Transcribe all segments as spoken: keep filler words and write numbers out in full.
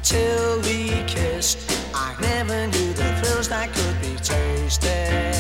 Till we kissed, I never knew the thrills that could be tasted.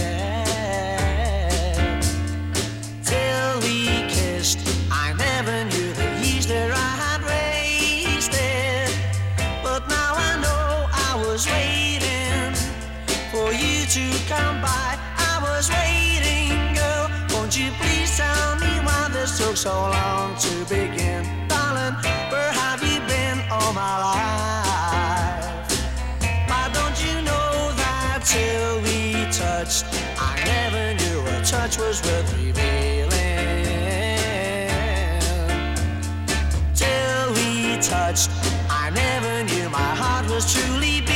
Till we kissed, I never knew the years that I had wasted. But now I know I was waiting for you to come by. I was waiting, girl. Won't you please tell me why this took so long to begin? Darling, where have you been all my life? Why don't you know that till we touched, I never knew a touch was worth revealing. Till we touched, I never knew my heart was truly